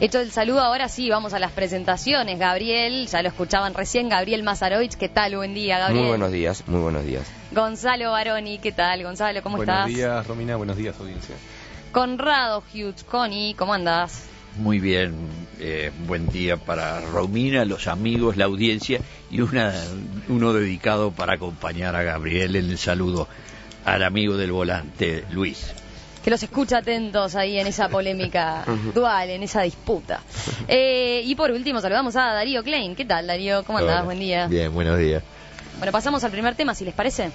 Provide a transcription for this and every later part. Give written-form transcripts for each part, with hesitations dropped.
Hecho el saludo, ahora sí, vamos a las presentaciones. Gabriel, ya lo escuchaban recién, Gabriel Mazarovich, ¿qué tal? Buen día, Gabriel. Muy buenos días, muy buenos días. Gonzalo Baroni, ¿qué tal? Gonzalo, ¿cómo estás? Buenos días, Romina, buenos días, audiencia. Conrado Hughes, Connie, ¿cómo andás? Muy bien, buen día para Romina, los amigos, la audiencia y uno dedicado para acompañar a Gabriel en el saludo al amigo del volante, Luis. Que los escucha atentos ahí en esa polémica dual, en esa disputa. Y por último saludamos a Darío Klein. ¿Qué tal, Darío? ¿Cómo andás? Hola. Buen día. Bien, buenos días. Bueno, pasamos al primer tema, si les parece.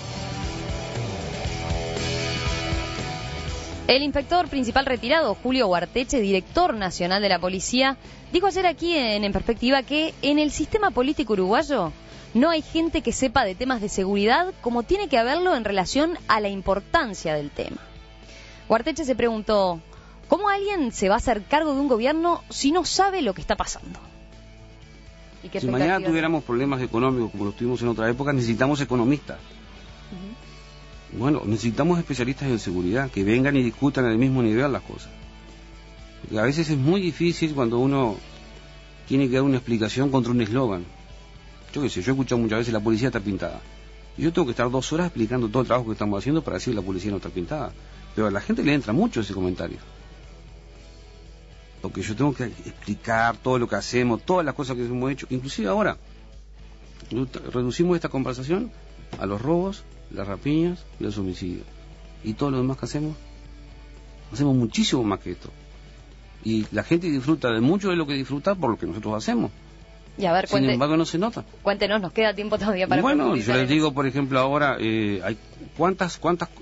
El inspector principal retirado, Julio Guarteche, director nacional de la policía, dijo ayer aquí en Perspectiva que en el sistema político uruguayo no hay gente que sepa de temas de seguridad como tiene que haberlo en relación a la importancia del tema. Guarteche se preguntó, ¿cómo alguien se va a hacer cargo de un gobierno si no sabe lo que está pasando? ¿Y qué Si mañana tuviéramos problemas económicos como los tuvimos en otra época, necesitamos economistas. Bueno, necesitamos especialistas en seguridad que vengan y discutan al mismo nivel las cosas. Porque a veces es muy difícil cuando uno tiene que dar una explicación contra un eslogan. Yo qué sé, yo he escuchado muchas veces la policía está pintada. Y yo tengo que estar 2 horas explicando todo el trabajo que estamos haciendo para decir que la policía no está pintada. Pero a la gente le entra mucho ese comentario. Porque yo tengo que explicar todo lo que hacemos, todas las cosas que hemos hecho. Inclusive ahora, reducimos esta conversación a los robos, las rapiñas y los homicidios. Y todo lo demás que hacemos muchísimo más que esto. Y la gente disfruta de mucho de lo que disfruta por lo que nosotros hacemos. Y a ver, Sin embargo, no se nota. Cuéntenos, nos queda tiempo todavía para Bueno, profundizar yo en les digo, eso. por ejemplo, ahora, hay ¿cuántas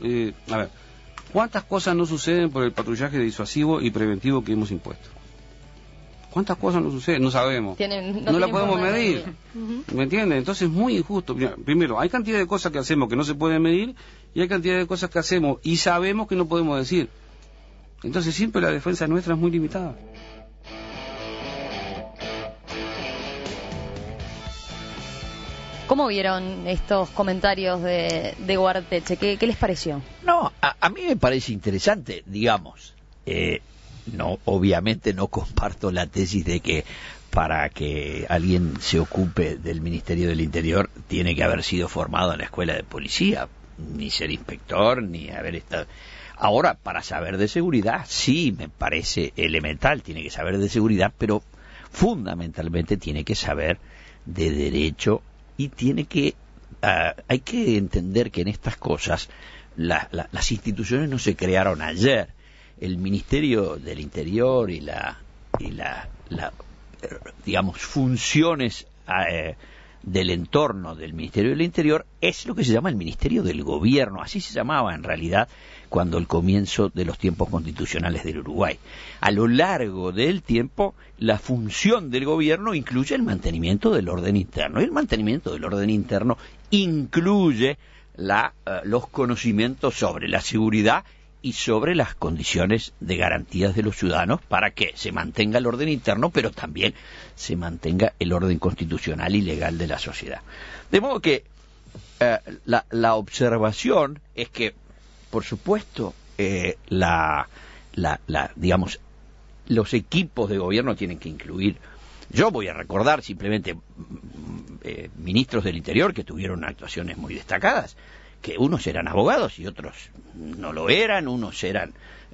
cosas no suceden por el patrullaje disuasivo y preventivo que hemos impuesto? ¿Cuántas cosas no suceden? No sabemos. No la podemos medir. ¿Me entienden? Entonces es muy injusto. Mira, primero, hay cantidad de cosas que hacemos que no se pueden medir y hay cantidad de cosas que hacemos y sabemos que no podemos decir. Entonces siempre la defensa nuestra es muy limitada. ¿Cómo vieron estos comentarios de Guarteche? ¿Qué les pareció? No, a mí me parece interesante, digamos. No, obviamente no comparto la tesis de que para que alguien se ocupe del Ministerio del Interior tiene que haber sido formado en la escuela de policía, ni ser inspector, ni haber estado... Ahora, para saber de seguridad, sí me parece elemental, tiene que saber de seguridad, pero fundamentalmente tiene que saber de derecho y tiene que... hay que entender que en estas cosas las instituciones no se crearon ayer. El Ministerio del Interior y digamos, funciones del entorno del Ministerio del Interior es lo que se llama el Ministerio del Gobierno, así se llamaba en realidad cuando el comienzo de los tiempos constitucionales del Uruguay. A lo largo del tiempo, la función del gobierno incluye el mantenimiento del orden interno, y el mantenimiento del orden interno incluye los conocimientos sobre la seguridad y sobre las condiciones de garantías de los ciudadanos para que se mantenga el orden interno, pero también se mantenga el orden constitucional y legal de la sociedad. De modo que la observación es que, por supuesto, digamos, los equipos de gobierno tienen que incluir. Yo voy a recordar simplemente ministros del Interior que tuvieron actuaciones muy destacadas, que unos eran abogados y otros no lo eran, unos eran,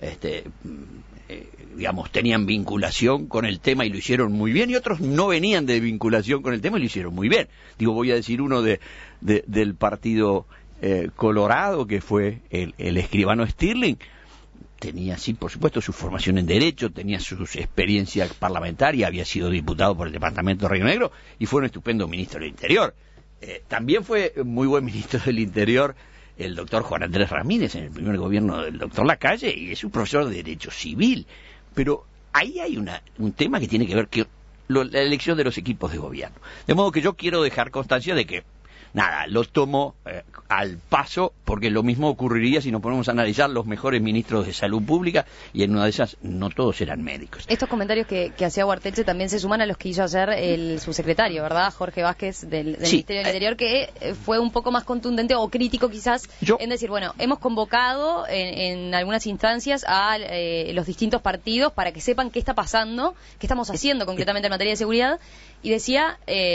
digamos, tenían vinculación con el tema y lo hicieron muy bien, y otros no venían de vinculación con el tema y lo hicieron muy bien. Digo, voy a decir uno del Partido Colorado, que fue el escribano Stirling. Tenía, sí, por supuesto, su formación en Derecho, tenía su experiencia parlamentaria, había sido diputado por el Departamento de Río Negro y fue un estupendo ministro del Interior. También fue muy buen ministro del Interior el doctor Juan Andrés Ramírez en el primer gobierno del doctor Lacalle, y es un profesor de Derecho Civil. Pero ahí hay un tema que tiene que ver con la elección de los equipos de gobierno. De modo que yo quiero dejar constancia de que nada, lo tomo al paso, porque lo mismo ocurriría si nos ponemos a analizar los mejores ministros de salud pública, y en una de esas no todos eran médicos. Estos comentarios que hacía Ugarteche también se suman a los que hizo ayer el subsecretario, ¿verdad? Jorge Vázquez del Sí, Ministerio del Interior, que fue un poco más contundente o crítico quizás en decir, bueno, hemos convocado en algunas instancias a los distintos partidos para que sepan qué está pasando, qué estamos haciendo concretamente en materia de seguridad, y decía,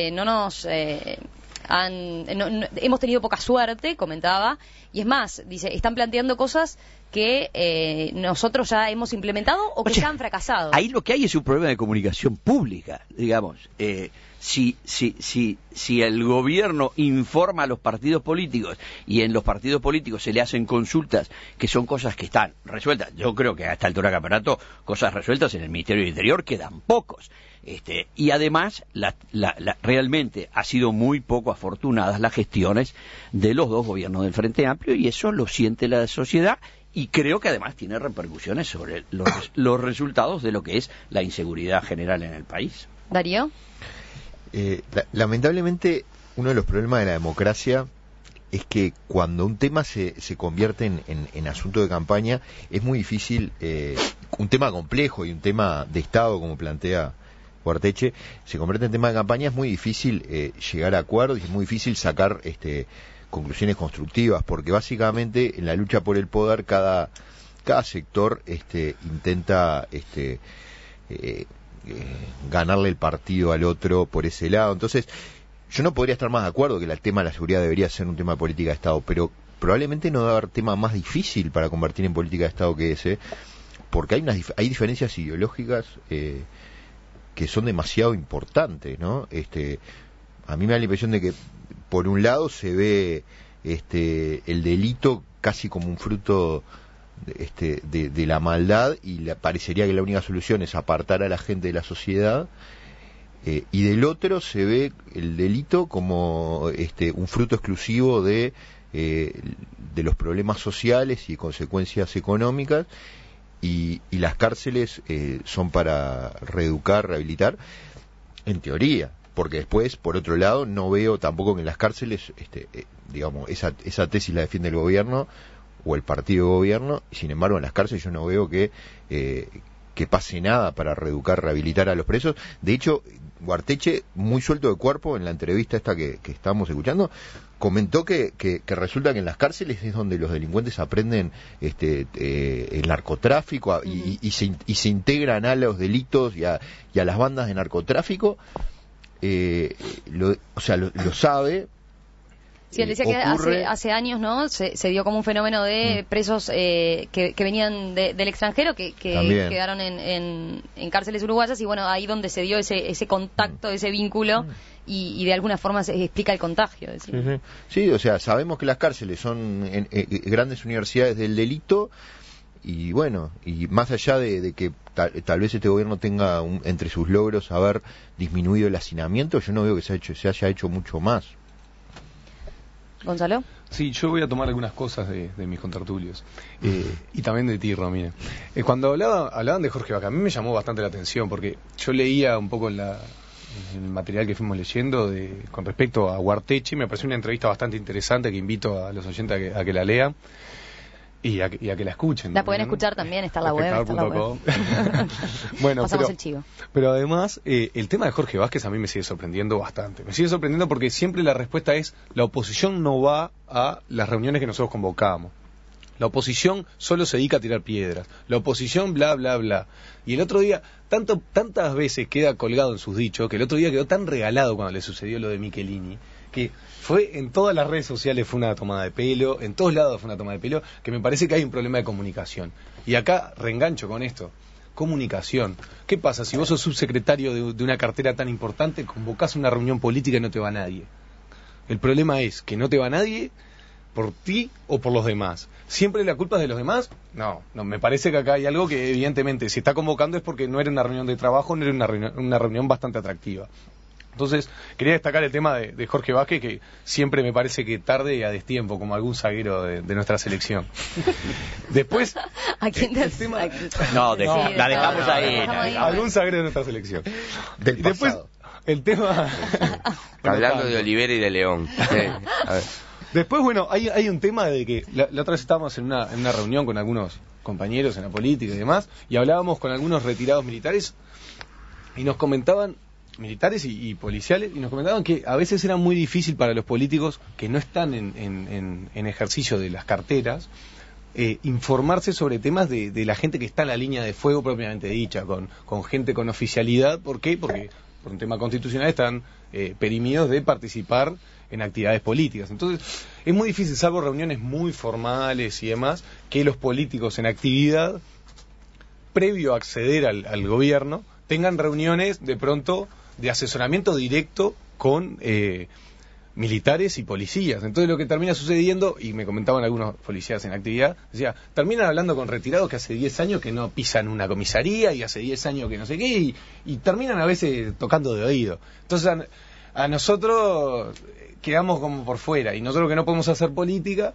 hemos tenido poca suerte, comentaba, y es más, dice, están planteando cosas que nosotros ya hemos implementado o que ya han fracasado. Ahí lo que hay es un problema de comunicación pública, digamos. Si el gobierno informa a los partidos políticos y en los partidos políticos se le hacen consultas, que son cosas que están resueltas, yo creo que a esta altura del campeonato, cosas resueltas en el Ministerio del Interior quedan pocos. Y además, realmente ha sido muy poco afortunadas las gestiones de los dos gobiernos del Frente Amplio, y eso lo siente la sociedad, y creo que además tiene repercusiones sobre los resultados de lo que es la inseguridad general en el país. Darío. Lamentablemente, uno de los problemas de la democracia es que cuando un tema se convierte en asunto de campaña, es muy difícil, un tema complejo y un tema de Estado, como plantea Ugarteche, se convierte en tema de campaña, es muy difícil llegar a acuerdos y es muy difícil sacar conclusiones constructivas, porque básicamente en la lucha por el poder cada sector intenta ganarle el partido al otro por ese lado. Entonces, yo no podría estar más de acuerdo que el tema de la seguridad debería ser un tema de política de Estado, pero probablemente no debe haber tema más difícil para convertir en política de Estado que ese, porque hay diferencias ideológicas que son demasiado importantes, ¿no? A mí me da la impresión de que por un lado se ve el delito casi como un fruto de la maldad, y parecería que la única solución es apartar a la gente de la sociedad, y del otro se ve el delito como un fruto exclusivo de los problemas sociales y consecuencias económicas, y las cárceles son para reeducar, rehabilitar, en teoría, porque después, por otro lado, no veo tampoco que en las cárceles, digamos, esa tesis la defiende el gobierno o el partido de gobierno, y sin embargo en las cárceles yo no veo que pase nada para reeducar, rehabilitar a los presos. De hecho, Ugarteche, muy suelto de cuerpo, en la entrevista esta que estábamos escuchando, comentó que resulta que en las cárceles es donde los delincuentes aprenden el narcotráfico y se integran a los delitos y a las bandas de narcotráfico. Lo sabe. Sí, él decía que hace años, ¿no? Se dio como un fenómeno de presos que venían del extranjero, que quedaron en cárceles uruguayas, y bueno, ahí donde se dio ese contacto, ese vínculo, y de alguna forma se explica el contagio. Sí, o sea, sabemos que las cárceles son grandes universidades del delito, y bueno, y más allá de que tal vez este gobierno tenga entre sus logros haber disminuido el hacinamiento, yo no veo que se haya hecho mucho más. ¿Gonzalo? Sí, yo voy a tomar algunas cosas de mis contertulios. Y también de ti, Romina. Cuando hablaban de Jorge Vaca, a mí me llamó bastante la atención, porque yo leía un poco en el material que fuimos leyendo con respecto a Ugarteche, y me pareció una entrevista bastante interesante que invito a los oyentes a que la lean y a que la escuchen. La pueden escuchar también, está en la web. Bueno, pasamos el chivo. Pero además, el tema de Jorge Vázquez a mí me sigue sorprendiendo bastante. Me sigue sorprendiendo porque siempre la respuesta es: la oposición no va a las reuniones que nosotros convocamos. La oposición solo se dedica a tirar piedras. La oposición bla, bla, bla. Y el otro día, tantas veces queda colgado en sus dichos, que el otro día quedó tan regalado cuando le sucedió lo de Michelini, que fue en todas las redes sociales fue una tomada de pelo, en todos lados fue una tomada de pelo, que me parece que hay un problema de comunicación. Y acá reengancho con esto: comunicación. ¿Qué pasa si vos sos subsecretario de una cartera tan importante, convocás una reunión política y no te va nadie? El problema es que no te va nadie por ti o por los demás. ¿Siempre la culpa es de los demás? No, me parece que acá hay algo que evidentemente se está convocando es porque no era una reunión de trabajo, no era una reunión bastante atractiva. Entonces, quería destacar el tema de Jorge Vázquez, que siempre me parece que tarde y a destiempo, como algún zaguero de nuestra selección. Después... ¿A quién te la dejamos ahí. Algún zaguero de nuestra selección. Del pasado. El tema... Hablando de Olivera y de León. Sí, a ver. Después, bueno, hay un tema de que la otra vez estábamos en una reunión con algunos compañeros en la política y demás, y hablábamos con algunos retirados militares, y nos comentaban, militares y policiales, y nos comentaban que a veces era muy difícil para los políticos que no están en ejercicio de las carteras, informarse sobre temas de la gente que está en la línea de fuego propiamente dicha, con gente con oficialidad. ¿Por qué? Porque por un tema constitucional están perimidos de participar en actividades políticas. Entonces, es muy difícil, salvo reuniones muy formales y demás, que los políticos en actividad, previo a acceder al gobierno, tengan reuniones de pronto de asesoramiento directo con militares y policías. Entonces lo que termina sucediendo, y me comentaban algunos policías en actividad, decía, terminan hablando con retirados que hace 10 años que no pisan una comisaría y hace 10 años que no sé qué, y terminan a veces tocando de oído. Entonces a nosotros quedamos como por fuera, y nosotros que no podemos hacer política,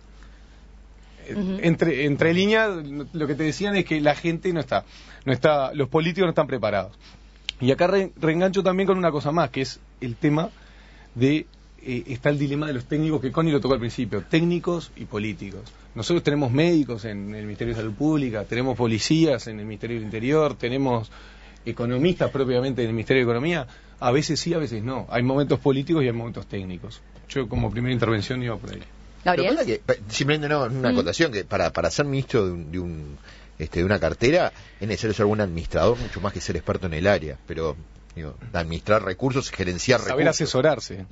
entre líneas, lo que te decían es que la gente no está, los políticos no están preparados. Y acá reengancho también con una cosa más, que es el tema de, está el dilema de los técnicos, que Connie lo tocó al principio, técnicos y políticos. Nosotros tenemos médicos en el Ministerio de Salud Pública, tenemos policías en el Ministerio del Interior, tenemos economistas propiamente en el Ministerio de Economía. A veces sí, a veces no. Hay momentos políticos y hay momentos técnicos. Yo como primera intervención iba por ahí. Gabriel. Simplemente no, una acotación, que para ser ministro de una cartera es necesario ser buen administrador, mucho más que ser experto en el área, pero administrar recursos, gerenciar saber recursos. Asesorarse.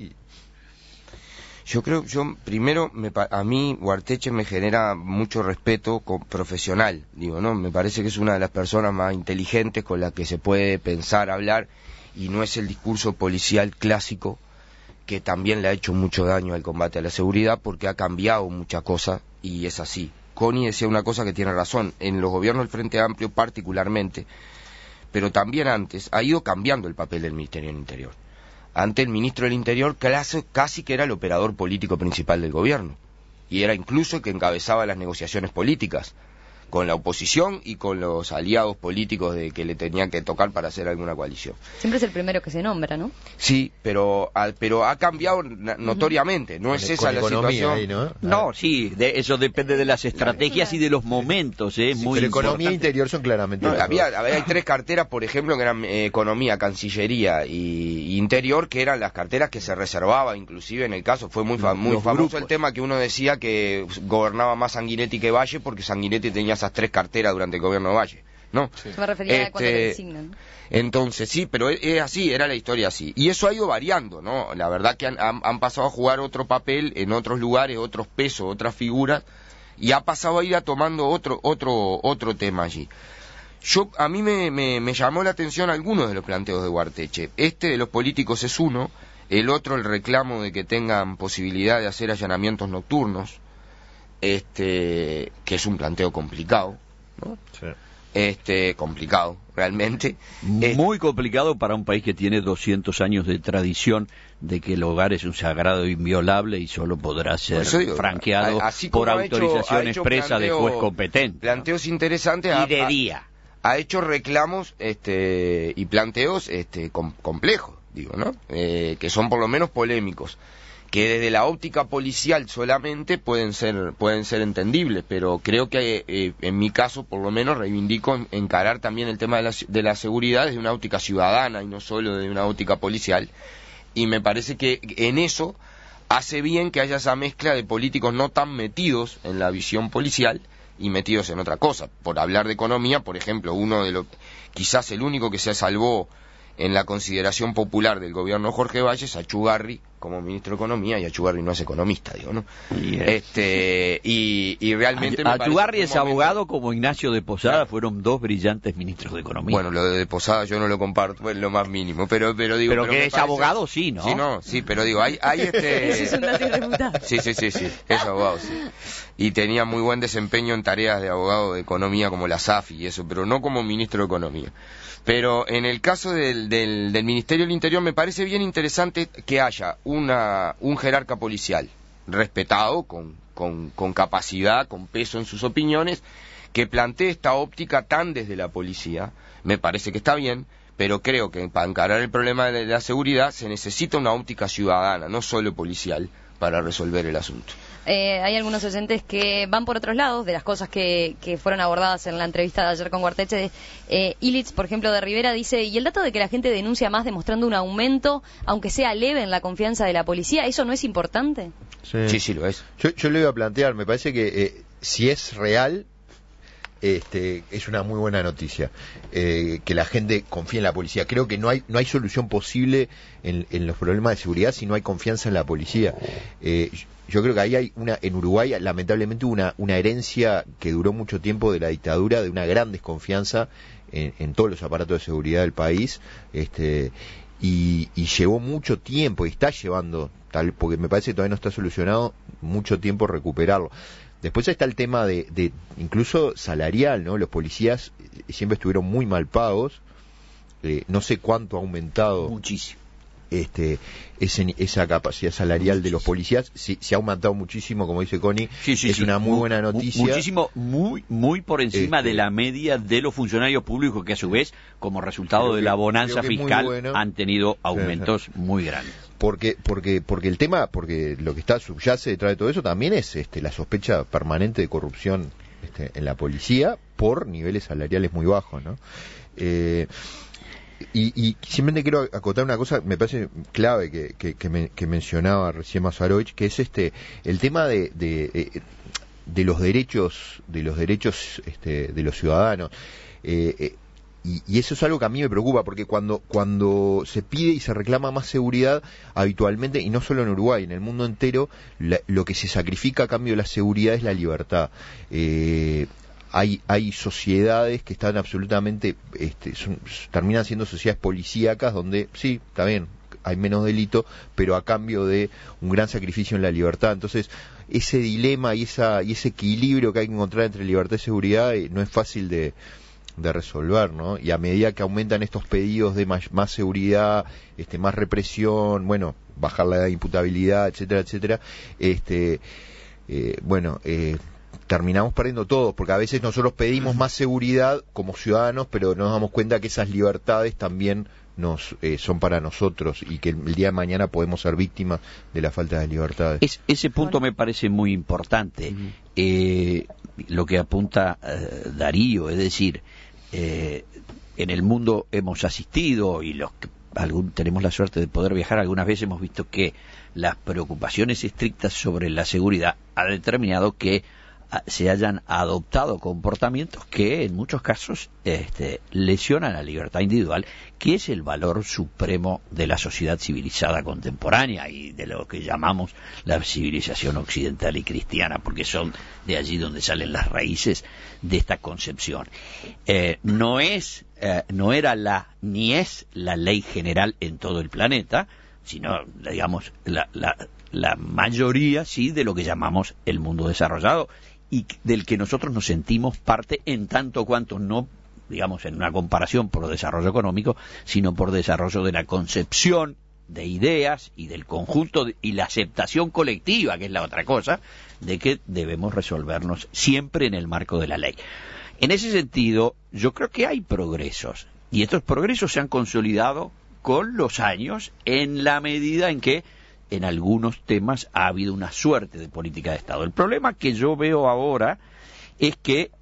Yo creo, primero, a mí Ugarteche me genera mucho respeto profesional, ¿no? Me parece que es una de las personas más inteligentes con las que se puede pensar, hablar, y no es el discurso policial clásico que también le ha hecho mucho daño al combate a la seguridad, porque ha cambiado muchas cosas, y es así. Connie decía una cosa que tiene razón, en los gobiernos del Frente Amplio particularmente, pero también antes, ha ido cambiando el papel del Ministerio del Interior. Antes el ministro del Interior casi que era el operador político principal del gobierno, y era incluso el que encabezaba las negociaciones políticas con la oposición y con los aliados políticos que le tenían que tocar para hacer alguna coalición. Siempre es el primero que se nombra, ¿no? Sí, pero ha cambiado notoriamente, no es esa la situación. Ahí, ¿no? No, sí, eso depende de las estrategias y de los momentos, sí, muy pero economía e importante. interior son claramente... Hay 3 carteras, por ejemplo, que eran economía, cancillería y interior, que eran las carteras que se reservaba, inclusive en el caso, fue muy famoso grupos. el tema que uno decía que gobernaba más Sanguinetti que Valle, porque Sanguinetti tenía esas 3 carteras durante el gobierno de Valle, ¿no? Sí. Me refería a cuando le designan. Entonces, sí, pero es así, era la historia así. Y eso ha ido variando, ¿no? La verdad que han pasado a jugar otro papel en otros lugares, otros pesos, otras figuras, y ha pasado a ir tomando otro tema allí. A mí me llamó la atención algunos de los planteos de Ugarteche. De los políticos es uno, el otro el reclamo de que tengan posibilidad de hacer allanamientos nocturnos, que es un planteo complicado, ¿no? Sí. Complicado, realmente. Muy complicado para un país que tiene 200 años de tradición de que el hogar es un sagrado inviolable y solo podrá ser franqueado por autorización expresa de juez competente. Planteos interesantes. Y de día. Ha hecho reclamos y planteos complejos, digo, ¿no? Que son por lo menos polémicos, que desde la óptica policial solamente pueden ser entendibles, pero creo que en mi caso por lo menos reivindico encarar también el tema de la seguridad desde una óptica ciudadana y no solo desde una óptica policial, y me parece que en eso hace bien que haya esa mezcla de políticos no tan metidos en la visión policial y metidos en otra cosa. Por hablar de economía, por ejemplo, quizás el único que se salvó en la consideración popular del gobierno Jorge Valles, Achugarri como ministro de Economía, y Achugarri no es economista, digo, ¿no? Y realmente Achugarri es abogado como Ignacio de Posada, fueron 2 brillantes ministros de Economía. Bueno, lo de Posada yo no lo comparto, es lo más mínimo, pero digo... Pero que es abogado, sí, ¿no? Sí, pero digo, hay Ese es un dato irrefutable. Sí, es abogado, sí. Y tenía muy buen desempeño en tareas de abogado de Economía como la SAFI y eso, pero no como ministro de Economía. Pero en el caso del Ministerio del Interior me parece bien interesante que haya un jerarca policial respetado, con capacidad, con peso en sus opiniones, que plantee esta óptica tan desde la policía. Me parece que está bien, pero creo que para encarar el problema de la seguridad se necesita una óptica ciudadana, no solo policial, para resolver el asunto. Hay algunos oyentes que van por otros lados de las cosas que fueron abordadas en la entrevista de ayer con Guarteche. Illich, por ejemplo, de Rivera, dice, y el dato de que la gente denuncia más demostrando un aumento, aunque sea leve, en la confianza de la policía, ¿eso no es importante? Sí, lo es. Yo le iba a plantear, me parece que si es real, es una muy buena noticia, que la gente confíe en la policía. Creo que no hay solución posible en los problemas de seguridad si no hay confianza en la policía. Yo creo que ahí hay en Uruguay lamentablemente una herencia que duró mucho tiempo de la dictadura, de una gran desconfianza en todos los aparatos de seguridad del país, y llevó mucho tiempo, y está llevando, porque me parece que todavía no está solucionado, mucho tiempo recuperarlo. Después está el tema de incluso salarial, ¿no? Los policías siempre estuvieron muy mal pagos, no sé cuánto ha aumentado. Muchísimo. Esa capacidad salarial de los policías se ha aumentado muchísimo, como dice Connie. Sí, una muy buena noticia. Muchísimo, muy por encima de la media de los funcionarios públicos, que a su vez, como resultado de la bonanza fiscal, han tenido aumentos muy grandes. Porque el tema, porque lo que subyace detrás de todo eso también es la sospecha permanente de corrupción en la policía por niveles salariales muy bajos, ¿no? Y simplemente quiero acotar una cosa, me parece clave que mencionaba recién Masarovich, que es el tema de los derechos de los ciudadanos. Y eso es algo que a mí me preocupa, porque cuando se pide y se reclama más seguridad, habitualmente, y no solo en Uruguay, en el mundo entero, lo que se sacrifica a cambio de la seguridad es la libertad. Hay sociedades que están absolutamente, terminan siendo sociedades policíacas donde, sí, está bien, hay menos delito, pero a cambio de un gran sacrificio en la libertad. Entonces, ese dilema y ese equilibrio que hay que encontrar entre libertad y seguridad no es fácil de resolver, ¿no? Y a medida que aumentan estos pedidos de más seguridad, más represión, bueno, bajar la edad de imputabilidad, etcétera, etcétera, terminamos perdiendo todo, porque a veces nosotros pedimos más seguridad como ciudadanos, pero nos damos cuenta que esas libertades también son para nosotros, y que el día de mañana podemos ser víctimas de la falta de libertades. Ese punto me parece muy importante. Lo que apunta Darío, es decir, en el mundo hemos asistido, y los que tenemos la suerte de poder viajar algunas veces, hemos visto que las preocupaciones estrictas sobre la seguridad ha determinado que se hayan adoptado comportamientos que en muchos casos lesionan la libertad individual, que es el valor supremo de la sociedad civilizada contemporánea y de lo que llamamos la civilización occidental y cristiana, porque son de allí donde salen las raíces de esta concepción. No era ni es la ley general en todo el planeta, sino, digamos, la mayoría, sí, de lo que llamamos el mundo desarrollado, y del que nosotros nos sentimos parte, en tanto cuanto no, digamos, en una comparación por desarrollo económico, sino por desarrollo de la concepción de ideas y del conjunto y la aceptación colectiva, que es la otra cosa, de que debemos resolvernos siempre en el marco de la ley. En ese sentido, yo creo que hay progresos, y estos progresos se han consolidado con los años, en la medida en que en algunos temas ha habido una suerte de política de Estado. El problema que yo veo ahora es que,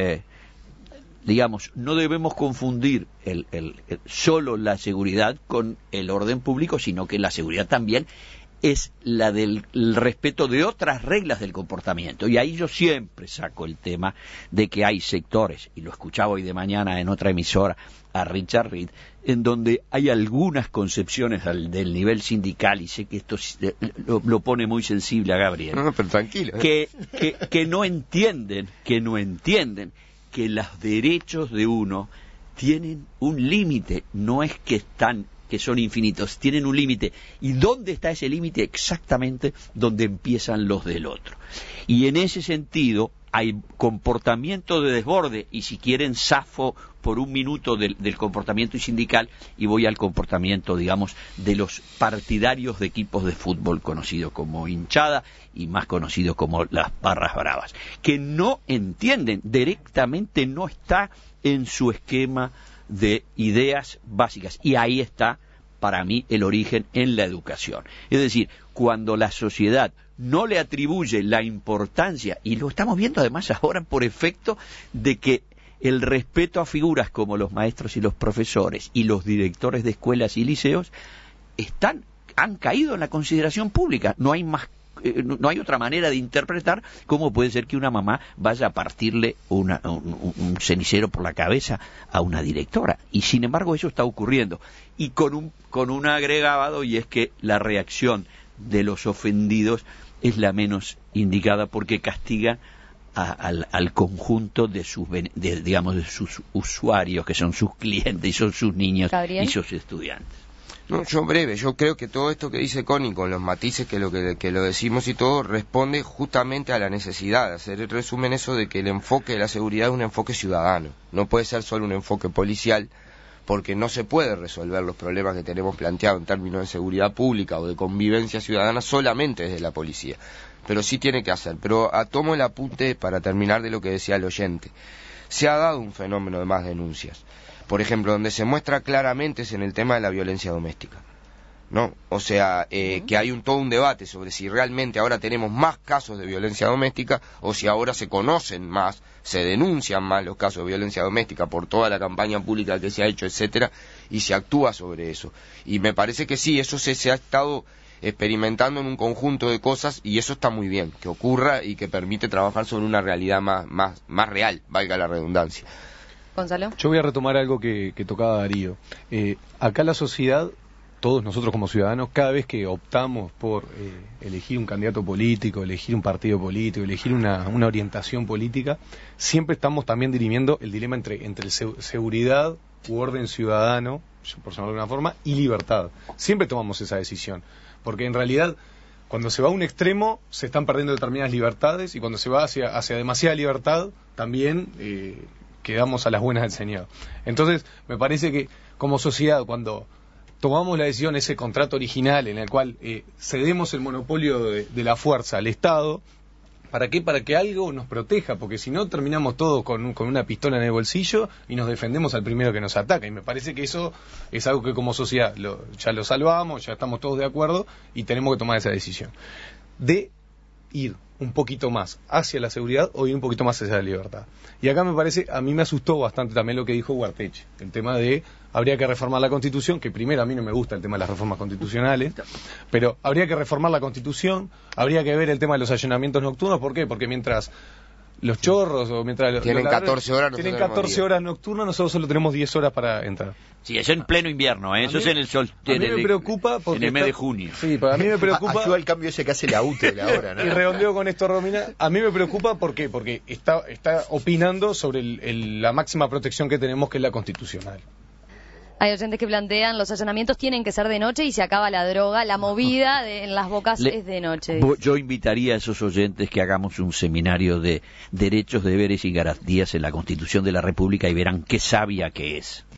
digamos, no debemos confundir solo la seguridad con el orden público, sino que la seguridad también es la del respeto de otras reglas del comportamiento. Y ahí yo siempre saco el tema de que hay sectores, y lo escuchaba hoy de mañana en otra emisora a Richard Reed, en donde hay algunas concepciones del nivel sindical, y sé que esto lo pone muy sensible a Gabriel, no, pero tranquilo, que no entienden que los derechos de uno tienen un límite, no es que son infinitos, tienen un límite. ¿Y dónde está ese límite? Exactamente donde empiezan los del otro. Y en ese sentido hay comportamiento de desborde, y si quieren zafo por un minuto del comportamiento sindical y voy al comportamiento, digamos, de los partidarios de equipos de fútbol conocidos como hinchada y más conocidos como las barras bravas, que no entienden, directamente no está en su esquema de ideas básicas. Y ahí está, para mí, el origen en la educación. Es decir, cuando la sociedad no le atribuye la importancia, y lo estamos viendo además ahora por efecto de que el respeto a figuras como los maestros y los profesores y los directores de escuelas y liceos han caído en la consideración pública. No hay otra manera de interpretar cómo puede ser que una mamá vaya a partirle un cenicero por la cabeza a una directora. Y sin embargo eso está ocurriendo. Y con un agregado, y es que la reacción de los ofendidos es la menos indicada porque castiga al conjunto de sus usuarios, que son sus clientes y son sus niños ¿Gabriel? Y sus estudiantes. No, yo creo que todo esto que dice Connie, con los matices que lo decimos y todo, responde justamente a la necesidad de hacer el resumen eso de que el enfoque de la seguridad es un enfoque ciudadano, no puede ser solo un enfoque policial, porque no se puede resolver los problemas que tenemos planteados en términos de seguridad pública o de convivencia ciudadana solamente desde la policía, pero sí tiene que hacer. Pero tomo el apunte para terminar de lo que decía el oyente. Se ha dado un fenómeno de más denuncias. Por ejemplo, donde se muestra claramente es en el tema de la violencia doméstica, ¿no? O sea, que hay todo un debate sobre si realmente ahora tenemos más casos de violencia doméstica o si ahora se conocen más, se denuncian más los casos de violencia doméstica por toda la campaña pública que se ha hecho, etcétera, y se actúa sobre eso. Y me parece que sí, eso se ha estado experimentando en un conjunto de cosas y eso está muy bien, que ocurra y que permite trabajar sobre una realidad más real, valga la redundancia. Gonzalo. Yo voy a retomar algo que tocaba Darío. Acá la sociedad, todos nosotros como ciudadanos, cada vez que optamos por elegir un candidato político, elegir un partido político, elegir una orientación política, siempre estamos también dirimiendo el dilema entre seguridad u orden ciudadano, por llamarlo de alguna forma, y libertad. Siempre tomamos esa decisión, porque en realidad cuando se va a un extremo se están perdiendo determinadas libertades y cuando se va hacia demasiada libertad también quedamos a las buenas del Señor. Entonces me parece que como sociedad, cuando tomamos la decisión, ese contrato original en el cual cedemos el monopolio de la fuerza al Estado, ¿para qué? Para que algo nos proteja, porque si no terminamos todos con una pistola en el bolsillo y nos defendemos al primero que nos ataca, y me parece que eso es algo que como sociedad ya lo salvamos, ya estamos todos de acuerdo y tenemos que tomar esa decisión de ir un poquito más hacia la seguridad o ir un poquito más hacia la libertad. Y acá a mí me asustó bastante también lo que dijo Ugarteche, el tema de habría que reformar la Constitución, que primero a mí no me gusta el tema de las reformas constitucionales, pero habría que reformar la Constitución, habría que ver el tema de los allanamientos nocturnos. ¿Por qué? Porque mientras los chorros o mientras tienen 14 horas, tienen 14 horas nocturnas, nosotros solo tenemos 10 horas para entrar. Sí, eso en pleno invierno, eso es en el sol. A mí me preocupa porque en el mes de junio. Sí, para mí me preocupa. Ayuda el cambio ese que hace la UTE de la hora, ¿no? Y redondeo con esto, Romina. A mí me preocupa porque está opinando sobre la máxima protección que tenemos, que es la constitucional. Hay oyentes que plantean los allanamientos tienen que ser de noche y se acaba la droga, la movida en las bocas es de noche. Yo invitaría a esos oyentes que hagamos un seminario de derechos, deberes y garantías en la Constitución de la República y verán qué sabia que es.